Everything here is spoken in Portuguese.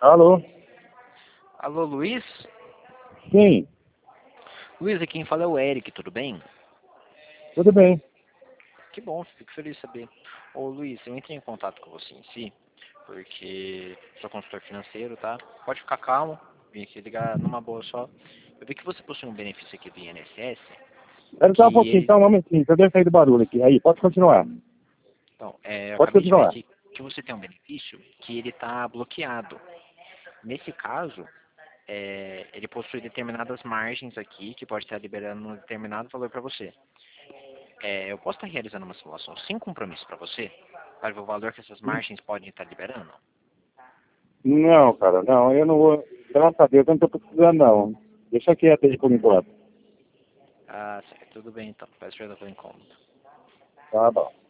Alô? Alô, Luiz? Sim, Luiz, aqui quem fala é o Eric, tudo bem? tudo bem. Que bom, fico feliz de saber. Ô, Luiz, eu entrei em contato com você em si, porque sou consultor financeiro, tá? Pode ficar calmo, vim aqui ligar numa boa só. Eu vi que você possui um benefício aqui do INSS, Espera só um que pouquinho, ele... só um momentinho, eu deixo aí do barulho aqui. Aí, pode continuar. Então, eu Pode acabei de ver continuar. aqui que você tem um benefício que ele está bloqueado. Nesse caso, ele possui determinadas margens aqui, que pode estar liberando um determinado valor para você. Eu posso estar realizando uma simulação sem compromisso para você, para ver o valor que essas margens podem estar liberando? Não, cara, não, eu não vou. Graças a Deus, eu não estou precisando, não. Deixa quieto aí por enquanto. Ah, certo, tudo bem então. Peço perdão pelo incômodo. Tá bom.